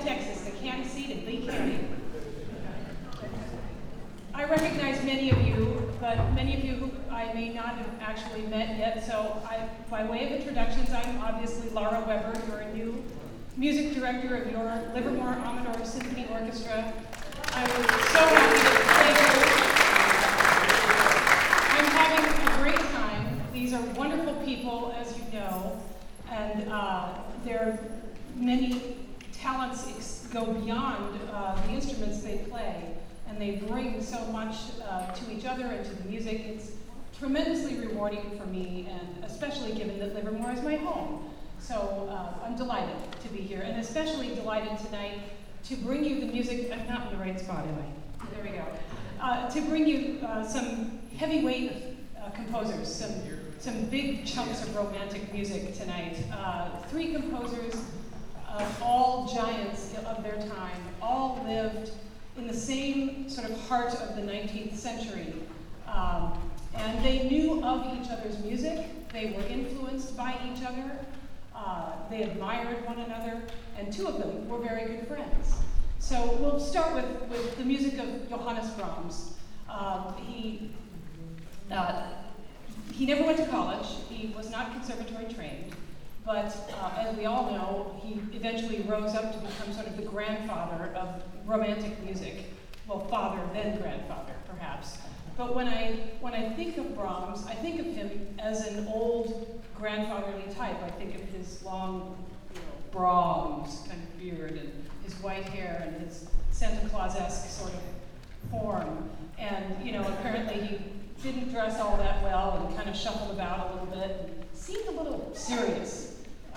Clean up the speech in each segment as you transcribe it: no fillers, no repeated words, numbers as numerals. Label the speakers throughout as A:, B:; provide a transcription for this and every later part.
A: Texas, the county seat of Lee County. I recognize many of you, but many of you who I may not have actually met yet, so by way of introductions, I'm obviously Laura Weber, your new music director of your Livermore Amador Symphony Orchestra. I was so happy to play here. I'm having a great time. These are wonderful people, as you know, and their many talents go beyond the instruments they play, and they bring so much to each other and to the music. It's tremendously rewarding for me, and especially given that Livermore is my home. So I'm delighted to be here, and especially delighted tonight to bring you the music. I'm not in the right spot, am I? There we go. To bring you some heavyweight composers, some big chunks of romantic music tonight. Three composers, all giants of their time, all lived in the same sort of heart of the 19th century. And they knew of each other's music, they were influenced by each other, they admired one another, and two of them were very good friends. So we'll start with the music of Johannes Brahms. He never went to college, he was not conservatory trained, but as we all know, he eventually rose up to become sort of the grandfather of romantic music. Well, father, then grandfather, perhaps. But when I think of Brahms, I think of him as an old grandfatherly type. I think of his long, Brahms kind of beard and his white hair and his Santa Claus-esque sort of form. And, apparently he didn't dress all that well and kind of shuffled about a little bit and seemed a little serious.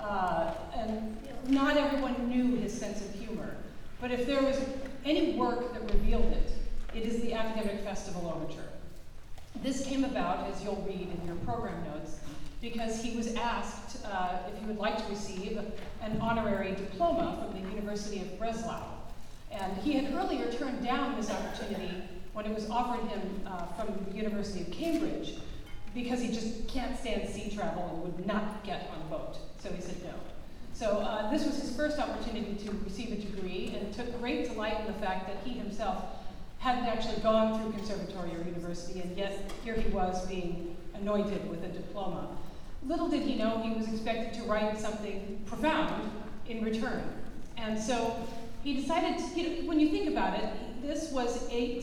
A: And not everyone knew his sense of humor. But if there was any work that revealed it, it is the Academic Festival Overture. This came about, as you'll read in your program notes, because he was asked if he would like to receive an honorary diploma from the University of Breslau. And he had earlier turned down this opportunity when it was offered him from the University of Cambridge, because he just can't stand sea travel and would not get on a boat. So he said no. So this was his first opportunity to receive a degree, and took great delight in the fact that he himself hadn't actually gone through conservatory or university, and yet here he was being anointed with a diploma. Little did he know he was expected to write something profound in return. And so he decided, when you think about it, this was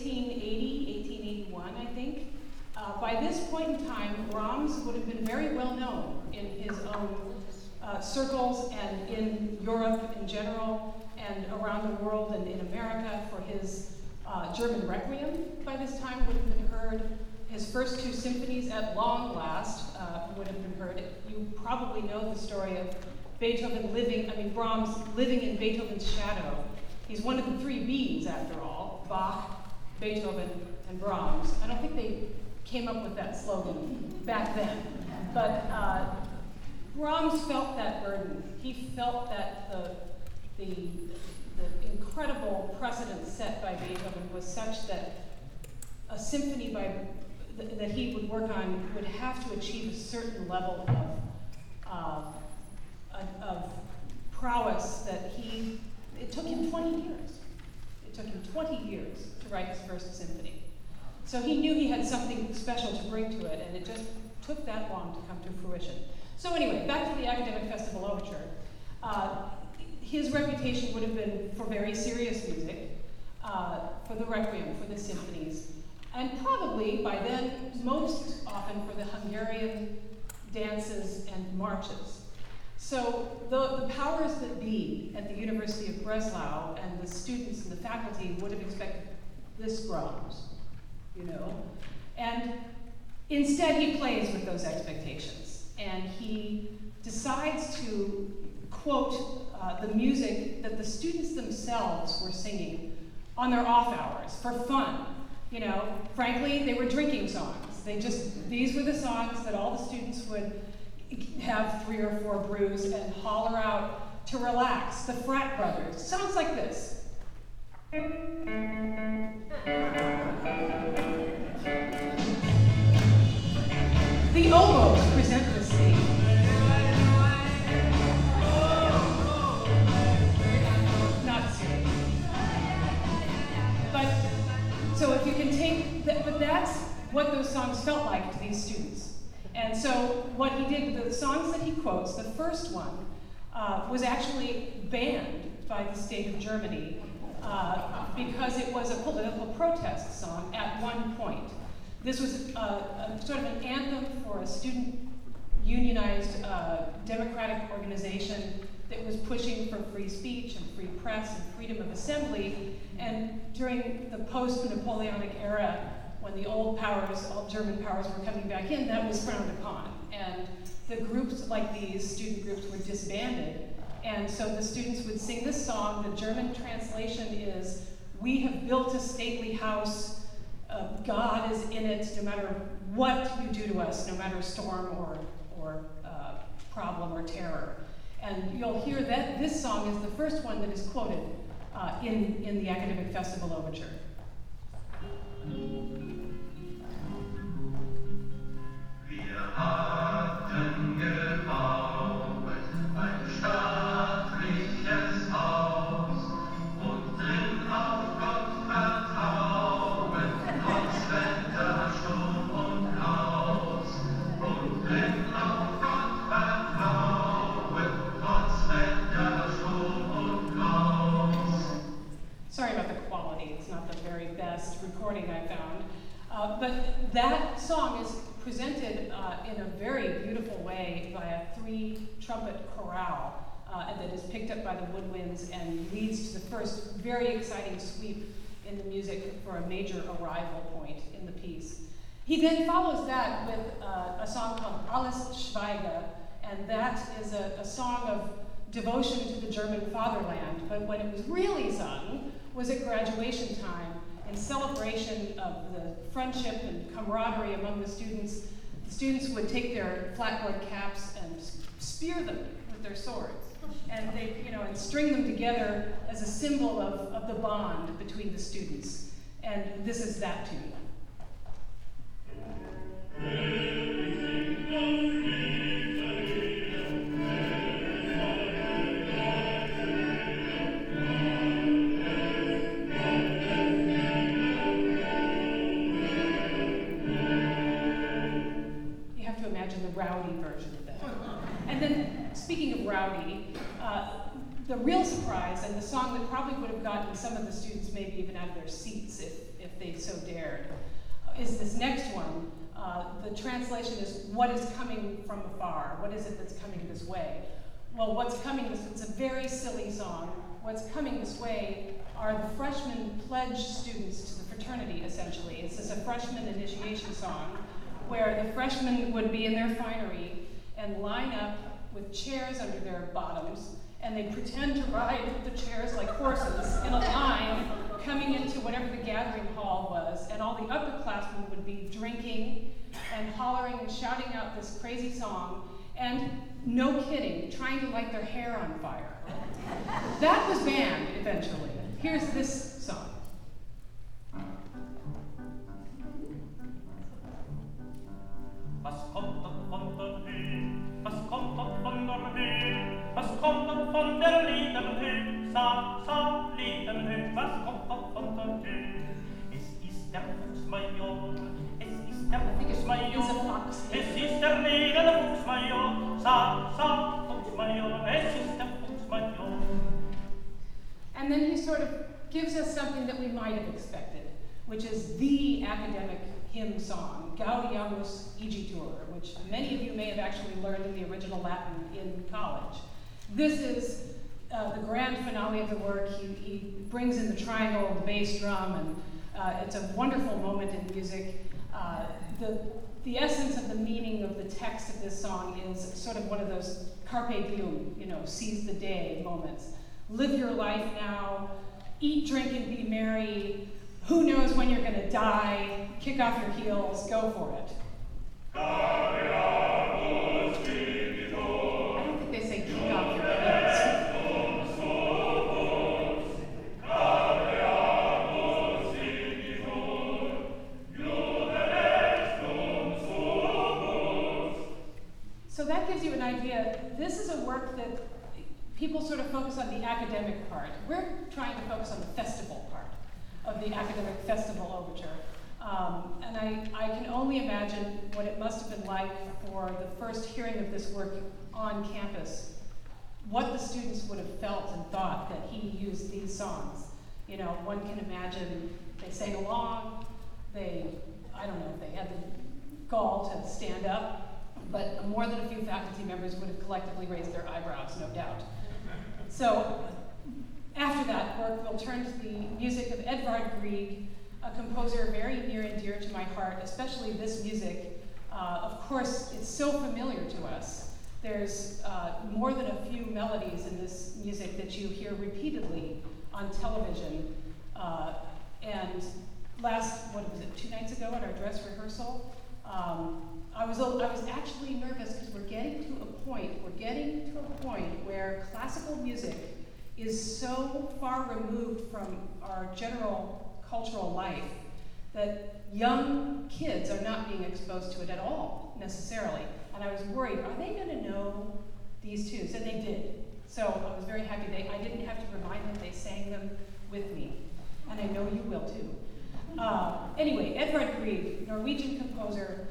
A: 1880, 1881, I think. By this point in time, Brahms would have been very well known in his own circles and in Europe in general, and around the world and in America for his German Requiem by this time would have been heard. His first two symphonies at long last would have been heard. You probably know the story of Brahms living in Beethoven's shadow. He's one of the three Bs after all, Bach, Beethoven, and Brahms. I don't think they came up with that slogan back then, but Brahms felt that burden. He felt that the incredible precedent set by Beethoven was such that a symphony that he would work on would have to achieve a certain level of prowess that it took him 20 years. It took him 20 years to write his first symphony. So he knew he had something special to bring to it, and it just took that long to come to fruition. So anyway, back to the Academic Festival Overture. His reputation would have been for very serious music, for the Requiem, for the symphonies, and probably by then most often for the Hungarian dances and marches. So the powers that be at the University of Breslau and the students and the faculty would have expected this Brahms, and instead he plays with those expectations, and he decides to quote the music that the students themselves were singing on their off hours for fun. Frankly, they were drinking songs. These were the songs that all the students would have 3 or 4 brews and holler out to relax. The Frat Brothers. Songs like this. The oboes present this theme. Not serious. what those songs felt like to these students. And so what he did, the songs that he quotes, the first one was actually banned by the state of Germany because it was a political protest song at one point. This was a sort of an anthem for a student unionized democratic organization that was pushing for free speech and free press and freedom of assembly. And during the post-Napoleonic era, when the old powers, all German powers were coming back in, that was frowned upon. And the groups like these, student groups, were disbanded. And so the students would sing this song. The German translation is, "We have built a stately house. God is in it, no matter what you do to us, no matter storm or problem or terror." And you'll hear that this song is the first one that is quoted in the Academic Festival Overture.
B: Wir hatten gebaut ein stattliches Haus und drin auf Gott vertrauen, trotz Wetter, Sturm und Chaos. Und drin auf Gott vertrauen, trotz Wetter, Sturm und Chaos.
A: Sorry about the quality, it's not the very best recording I found. But that song is presented in a very beautiful way by a 3-trumpet chorale that is picked up by the woodwinds and leads to the first very exciting sweep in the music for a major arrival point in the piece. He then follows that with a song called Alles Schweige, and that is a song of devotion to the German fatherland, but when it was really sung was at graduation time in celebration of the friendship and camaraderie among the students. The students would take their flatboard caps and spear them with their swords, and they, and string them together as a symbol of the bond between the students. And this is that tune. Rowdy version of that. And then, speaking of rowdy, the real surprise, and the song that probably would have gotten some of the students maybe even out of their seats if they so dared, is this next one. The translation is, "What is coming from afar?" What is it that's coming this way? Well, what's coming it's a very silly song. What's coming this way are the freshmen pledged students to the fraternity, essentially. This is a freshman initiation song, where the freshmen would be in their finery and line up with chairs under their bottoms, and they pretend to ride the chairs like horses in a line coming into whatever the gathering hall was, and all the upperclassmen would be drinking and hollering and shouting out this crazy song, and no kidding, trying to light their hair on fire. That was banned eventually. Here's this song.
C: Was kommt dort von der Höhe? Was kommt dort von der Höhe? Was kommt dort von der lieben Höhe? Sa, lieben Höhe. Was kommt dort von der Höhe? Es ist der Fuchsmajor. Es ist der Fuchsmajor. Es ist der edle Fuchsmajor. Sa, Fuchsmajor. Es ist der Fuchsmajor.
A: And then he sort of gives us something that we might have expected, which is the academic hymn song, Gaudeamus Igitur, which many of you may have actually learned in the original Latin in college. This is the grand finale of the work. He brings in the triangle, the bass drum, and it's a wonderful moment in music. The essence of the meaning of the text of this song is sort of one of those carpe diem, seize the day moments. Live your life now, eat, drink, and be merry. Who knows when you're going to die? Kick off your heels, go for it. I don't think they say kick off your heels. So that gives you an idea. This is a work that people sort of focus on the academic part. We're trying to focus on the festival part of the Academic Festival Overture. And I can only imagine what it must have been like for the first hearing of this work on campus, what the students would have felt and thought that he used these songs. You know, one can imagine they sang along, I don't know if they had the gall to stand up, but more than a few faculty members would have collectively raised their eyebrows, no doubt. So after that work, we'll turn to the music of Edvard Grieg, a composer very near and dear to my heart, especially this music. Of course, it's so familiar to us. There's more than a few melodies in this music that you hear repeatedly on television. And what was it, 2 nights ago at our dress rehearsal, I was actually nervous because we're getting to a point where classical music is so far removed from our general cultural life that young kids are not being exposed to it at all, necessarily. And I was worried, are they going to know these tunes? And they did. So I was very happy I didn't have to remind them, they sang them with me. And I know you will too. Anyway, Edvard Grieg, Norwegian composer,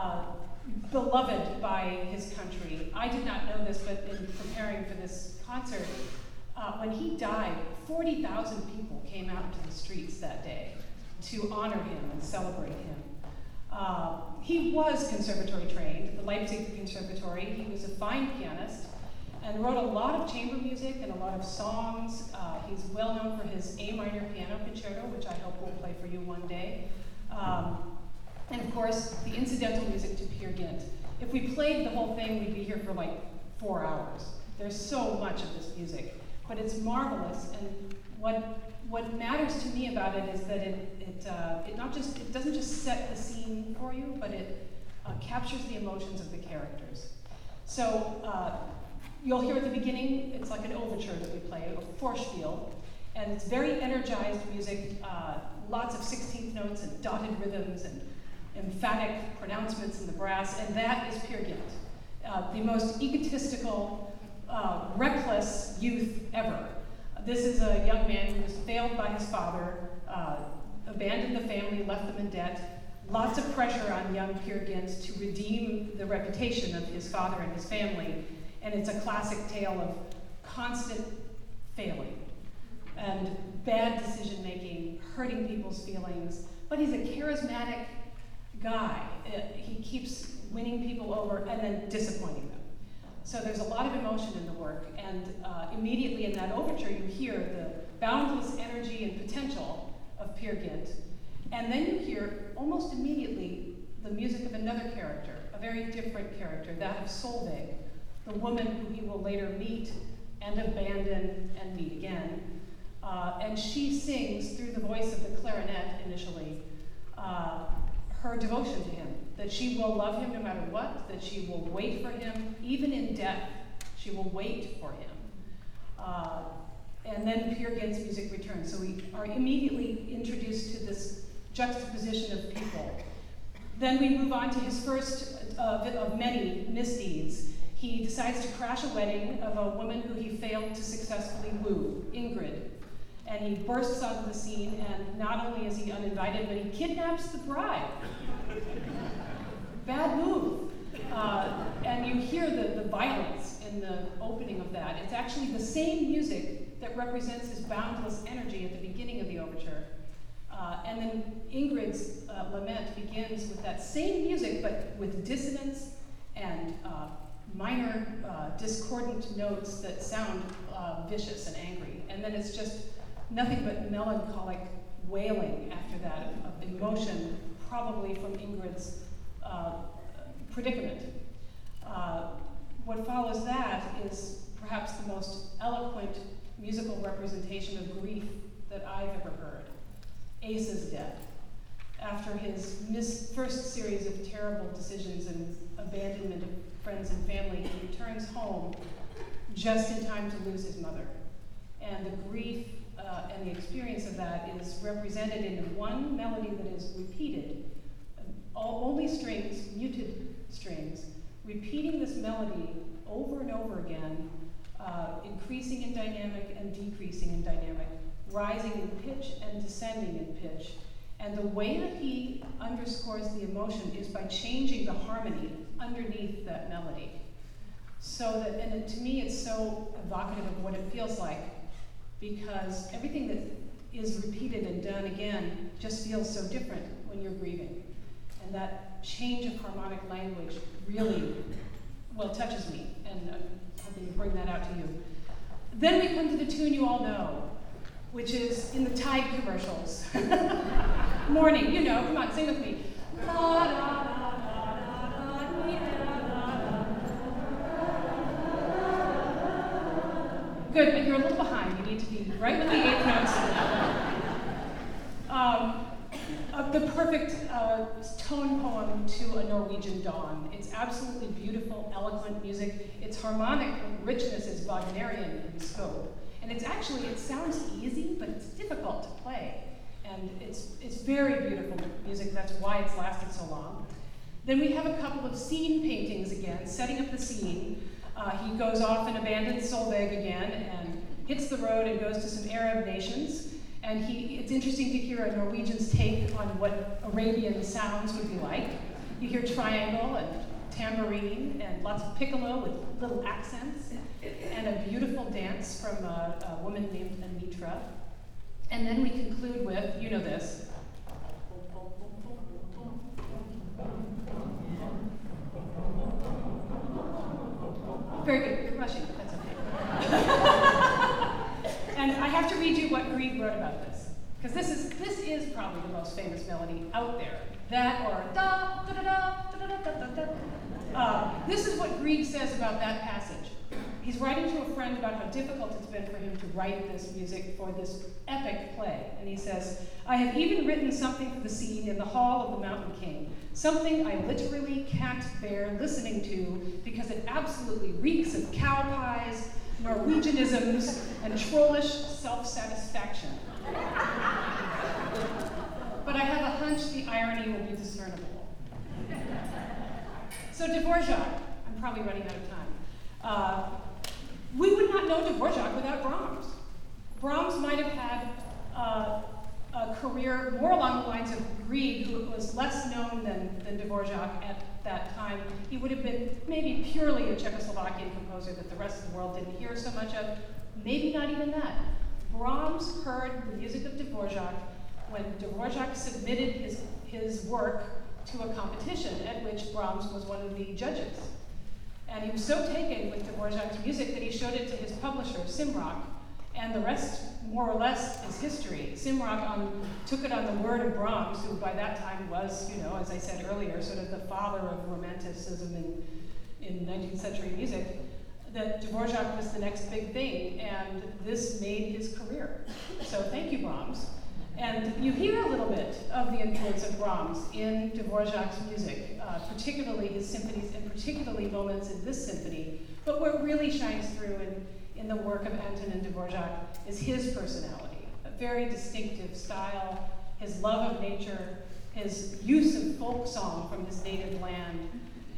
A: beloved by his country. I did not know this, but in preparing for this concert, when he died, 40,000 people came out into the streets that day to honor him and celebrate him. He was conservatory trained at the Leipzig Conservatory. He was a fine pianist and wrote a lot of chamber music and a lot of songs. He's well known for his A minor piano concerto, which I hope we'll play for you one day. And of course, the incidental music to Peer Gynt. If we played the whole thing, we'd be here for like 4 hours. There's so much of this music, but it's marvelous. And what matters to me about it is that it doesn't just set the scene for you, but it captures the emotions of the characters. So you'll hear at the beginning, it's like an overture that we play, a Vorspiel, and it's very energized music, lots of 16th notes and dotted rhythms and emphatic pronouncements in the brass, and that is Peer Gynt, the most egotistical, reckless youth ever. This is a young man who was failed by his father, abandoned the family, left them in debt. Lots of pressure on young Peer Gynt to redeem the reputation of his father and his family. And it's a classic tale of constant failing and bad decision making, hurting people's feelings. But he's a charismatic guy. He keeps winning people over and then disappointing them. So there's a lot of emotion in the work, and immediately in that overture you hear the boundless energy and potential of Peer Gynt, and then you hear almost immediately the music of another character, a very different character, that of Solveig, the woman who he will later meet and abandon and meet again. And she sings through the voice of the clarinet initially her devotion to him, that she will love him no matter what, that she will wait for him, even in death, she will wait for him. And then Peer Gynt's music returns. So we are immediately introduced to this juxtaposition of people. Then we move on to his first of many misdeeds. He decides to crash a wedding of a woman who he failed to successfully woo, Ingrid. And he bursts onto the scene, and not only is he uninvited, but he kidnaps the bride. Bad move. And you hear the violence in the opening of that. It's actually the same music that represents his boundless energy at the beginning of the overture. And then Ingrid's lament begins with that same music, but with dissonance and minor discordant notes that sound vicious and angry. And then it's just nothing but melancholic wailing after that of emotion, probably from Ingrid's predicament. What follows that is perhaps the most eloquent musical representation of grief that I've ever heard. Ace's death. After his first series of terrible decisions and abandonment of friends and family, he returns home just in time to lose his mother. And the grief and the experience of that is represented in one melody that is repeated, only strings, muted strings, repeating this melody over and over again, increasing in dynamic and decreasing in dynamic, rising in pitch and descending in pitch. And the way that he underscores the emotion is by changing the harmony underneath that melody. So that, and to me, it's so evocative of what it feels like, because everything that is repeated and done again just feels so different when you're grieving. And that change of harmonic language really, well, touches me, and I'm hoping to bring that out to you. Then we come to the tune you all know, which is in the Tide commercials. Morning, you know, come on, sing with me. Good, but you're a little behind. You need to be right with the 8th notes. The perfect tone poem to a Norwegian dawn. It's absolutely beautiful, eloquent music. Its harmonic richness is Wagnerian in scope. And it's actually, it sounds easy, but it's difficult to play. And it's very beautiful music. That's why it's lasted so long. Then we have a couple of scene paintings again, setting up the scene. He goes off and abandons Solveig again and hits the road and goes to some Arab nations. And it's interesting to hear a Norwegian's take on what Arabian sounds would be like. You hear triangle and tambourine and lots of piccolo with little accents and a beautiful dance from a woman named Anitra. And then we conclude with, you know this. Very good, you're rushing, that's okay. And I have to read you what Grieg wrote about this, because this is probably the most famous melody out there. That or da da da da da da da da da. This is what Grieg says about that passage. He's writing to a friend about how difficult it's been for him to write this music for this epic play. And he says, I have even written something for the scene in the Hall of the Mountain King, something I literally can't bear listening to because it absolutely reeks of cow pies, Norwegianisms, and trollish self-satisfaction. But I have a hunch the irony will be discernible. So Dvorak, I'm probably running out of time. We would not know Dvorak without Brahms. Brahms might have had a career more along the lines of Grieg, who was less known than Dvorak at that time. He would have been maybe purely a Czechoslovakian composer that the rest of the world didn't hear so much of. Maybe not even that. Brahms heard the music of Dvorak when Dvorak submitted his work to a competition at which Brahms was one of the judges. And he was so taken with Dvorak's music that he showed it to his publisher, Simrock, and the rest, more or less, is history. Simrock took it on the word of Brahms, who by that time was, you know, as I said earlier, sort of the father of Romanticism in 19th century music, that Dvorak was the next big thing, and this made his career. So thank you, Brahms. And you hear a little bit of the influence of Brahms in Dvorak's music, particularly his symphonies, and particularly moments in this symphony. But what really shines through in the work of Antonin Dvorak is his personality, a very distinctive style, his love of nature, his use of folk song from his native land,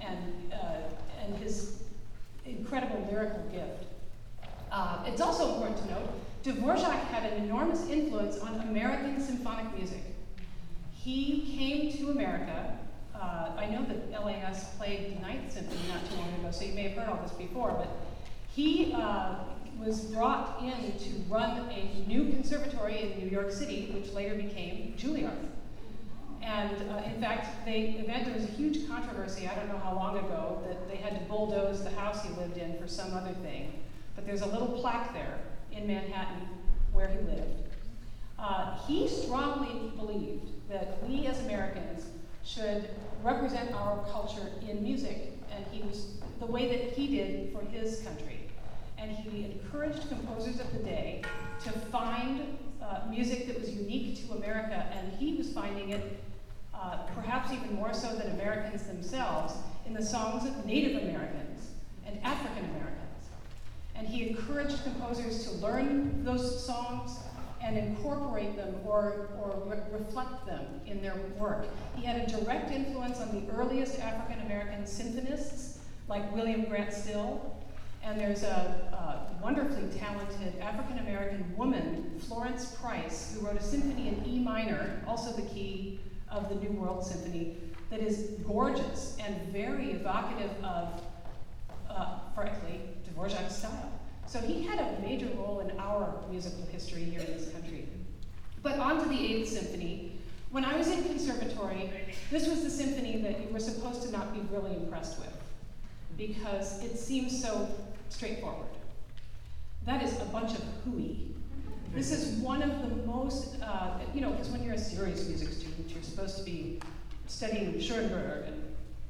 A: and his incredible lyrical gift. It's also important to note, Dvorak had an enormous influence on American symphonic music. He came to America. I know that LAS played the Ninth Symphony not too long ago, so you may have heard all this before, but he was brought in to run a new conservatory in New York City, which later became Juilliard. And in fact, there was a huge controversy, I don't know how long ago, that they had to bulldoze the house he lived in for some other thing. But there's a little plaque there in Manhattan where he lived. He strongly believed that we as Americans should represent our culture in music, and he was the way that he did for his country. And he encouraged composers of the day to find music that was unique to America, and he was finding it perhaps even more so than Americans themselves in the songs of Native Americans and African Americans. And he encouraged composers to learn those songs and incorporate them or reflect them in their work. He had a direct influence on the earliest African American symphonists, like William Grant Still, And there's a wonderfully talented African-American woman, Florence Price, who wrote a symphony in E minor, also the key of the New World Symphony, that is gorgeous and very evocative of, frankly, Dvorak's style. So he had a major role in our musical history here in this country. But on to the Eighth Symphony. When I was in conservatory, this was the symphony that you were supposed to not be really impressed with, because it seems so straightforward. That is a bunch of hooey. This is one of the most, because when you're a serious music student, you're supposed to be studying Schoenberg and,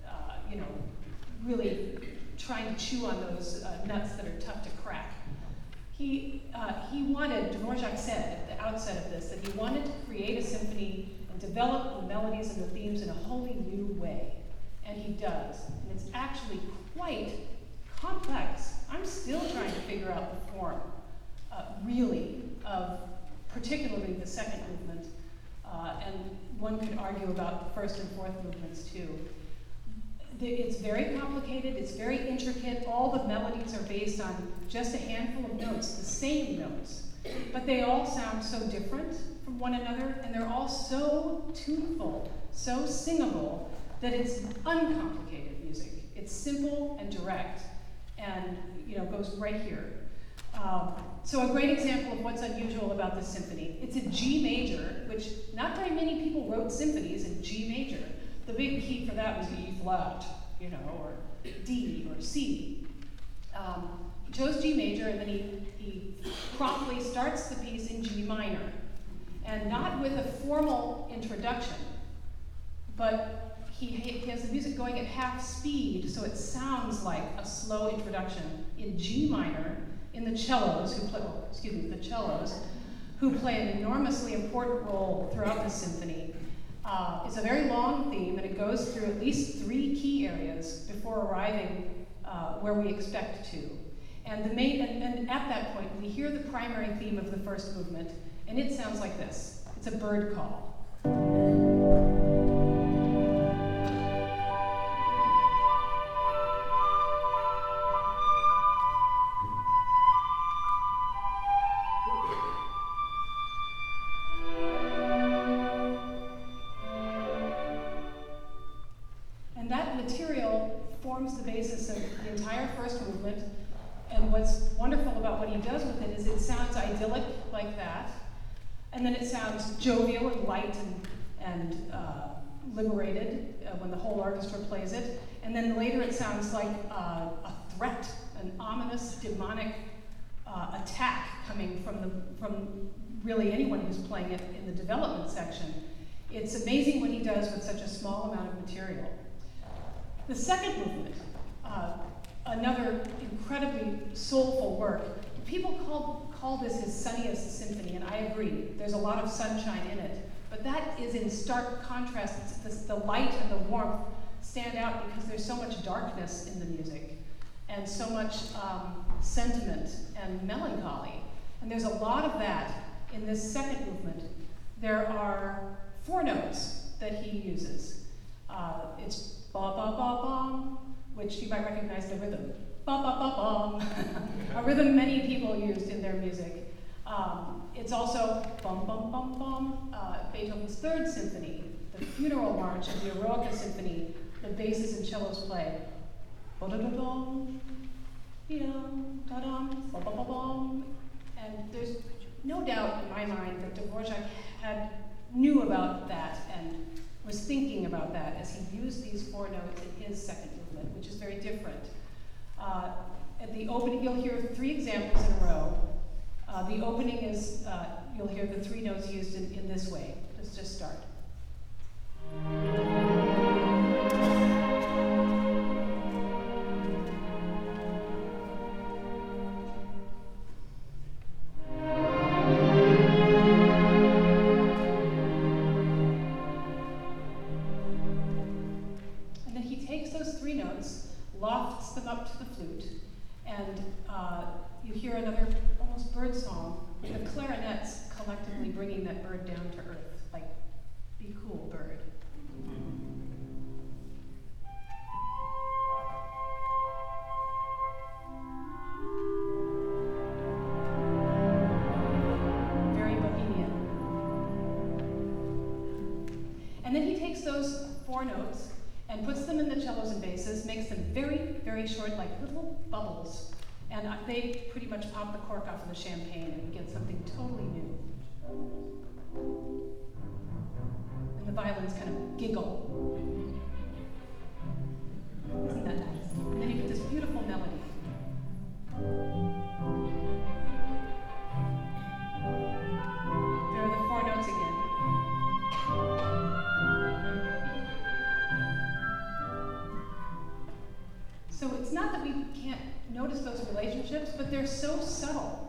A: really trying to chew on those nuts that are tough to crack. He wanted, Dvorak said at the outset of this, that he wanted to create a symphony and develop the melodies and the themes in a wholly new way. And he does. And it's actually quite complex. I'm still trying to figure out the form, really, of particularly the second movement. And one could argue about the first and fourth movements too. It's very complicated, it's very intricate. All the melodies are based on just a handful of notes, the same notes. But they all sound so different from one another, and they're all so tuneful, so singable, that it's uncomplicated music. It's simple and direct, and goes right here. So a great example of what's unusual about this symphony. It's a G major, which not very many people wrote symphonies in G major. The big key for that was E flat, or D or C. He chose G major, and then he promptly starts the piece in G minor. And not with a formal introduction, but he has the music going at half speed, so it sounds like a slow introduction in G minor in the cellos, who play an enormously important role throughout the symphony. It's a very long theme, and it goes through at least 3 key areas before arriving where we expect to. And at that point, we hear the primary theme of the first movement, and it sounds like this. It's a bird call. The basis of the entire first movement, and what's wonderful about what he does with it is it sounds idyllic like that, and then it sounds jovial and light and liberated when the whole orchestra plays it, and then later it sounds like a threat, an ominous, demonic attack coming from really anyone who's playing it in the development section. It's amazing what he does with such a small amount of material. The second movement, another incredibly soulful work. People call this his sunniest symphony, and I agree. There's a lot of sunshine in it, but that is in stark contrast. The light and the warmth stand out because there's so much darkness in the music, and so much sentiment and melancholy. And there's a lot of that in this second movement. There are 4 notes that he uses. It's ba-ba-ba-bum, which you might recognize the rhythm. Ba-ba-ba-bum, a rhythm many people used in their music. It's also bum-bum-bum-bum, Beethoven's Third Symphony, the Funeral March of the Eroica Symphony, the basses and cellos play. Ba-da-da-dum, dee-dum, da-dum, ba-ba-ba-bum. And there's no doubt in my mind that Dvorak knew about that and was thinking about that as he used these 4 notes in his second movement, which is very different. At the opening, you'll hear 3 examples in a row. The opening is, you'll hear the 3 notes used in this way. Let's just start. Lofts them up to the flute, and you hear another almost bird song, with the clarinets collectively bringing that bird down to earth, like, be cool, bird. those 4 notes and puts them in the cellos and basses, makes them very, very short, like little bubbles. And they pretty much pop the cork off of the champagne and we get something totally new. And the violins kind of giggle. Isn't that nice? And then you get this beautiful melody. There are the 4 notes again. So it's not that we can't notice those relationships, but they're so subtle.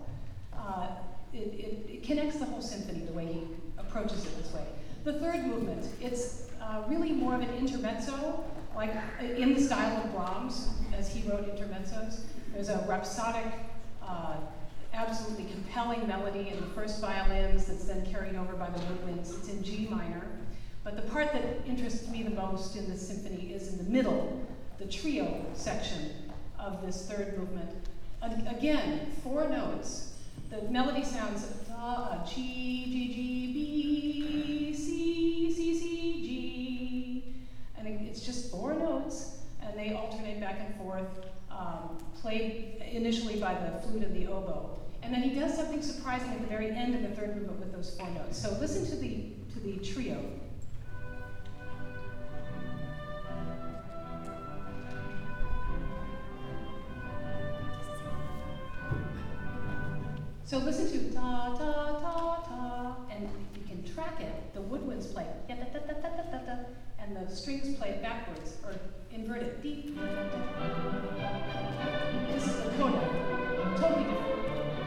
A: It connects the whole symphony the way he approaches it this way. The 3rd movement, it's really more of an intermezzo, like in the style of Brahms, as he wrote intermezzos. There's a rhapsodic, absolutely compelling melody in the first violins that's then carried over by the woodwinds. It's in G minor. But the part that interests me the most in this symphony is in the middle, the trio section of this 3rd movement. Again, 4 notes. The melody sounds G, G, G, B, C, C, C, G. And it's just 4 notes, and they alternate back and forth, played initially by the flute and the oboe. And then he does something surprising at the very end of the 3rd movement with those 4 notes. So listen to the trio. So listen to ta ta ta ta, and you can track it. The woodwinds play da da da da da da da, and the strings play it backwards or inverted. This is the coda, totally different.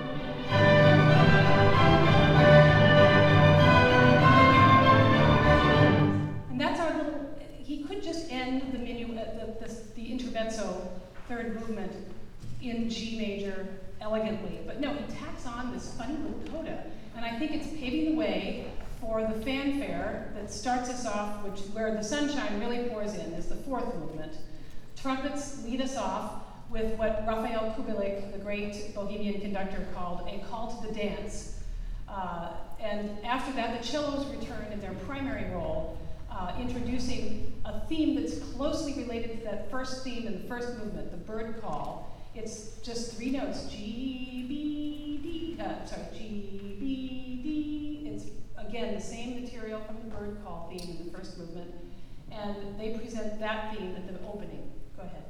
A: And that's our little. He could just end the the intermezzo 3rd movement in G major elegantly, but no, he tacks on this funny little coda, and I think it's paving the way for the fanfare that starts us off, where the sunshine really pours in, is the 4th movement. Trumpets lead us off with what Raphael Kubelik, the great Bohemian conductor, called a call to the dance. And after that, the cellos return in their primary role, introducing a theme that's closely related to that first theme in the 1st movement, the bird call. It's just 3 notes, G, B, D, G, B, D. It's, again, the same material from the bird call theme in the 1st movement. And they present that theme at the opening. Go ahead.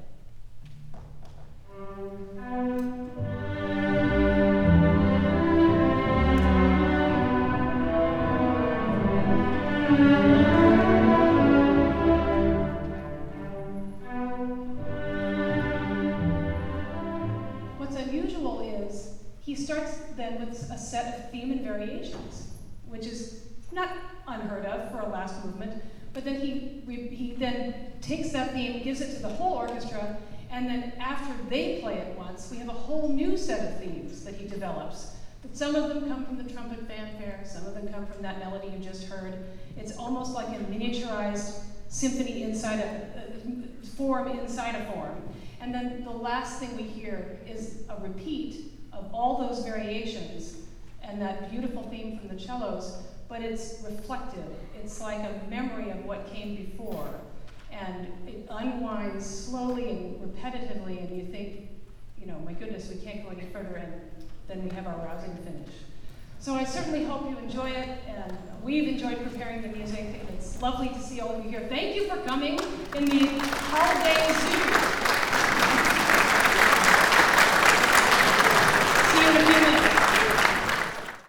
A: What's unusual is he starts then with a set of theme and variations, which is not unheard of for a last movement, but then he then takes that theme, gives it to the whole orchestra, and then after they play it once, we have a whole new set of themes that he develops. But some of them come from the trumpet fanfare, some of them come from that melody you just heard. It's almost like a miniaturized symphony inside a form inside a form. And then the last thing we hear is a repeat of all those variations and that beautiful theme from the cellos, but it's reflective. It's like a memory of what came before. And it unwinds slowly and repetitively, and you think, you know, my goodness, we can't go any further, and then we have our rousing finish. So I certainly hope you enjoy it, and we've enjoyed preparing the music, and it's lovely to see all of you here. Thank you for coming in the hard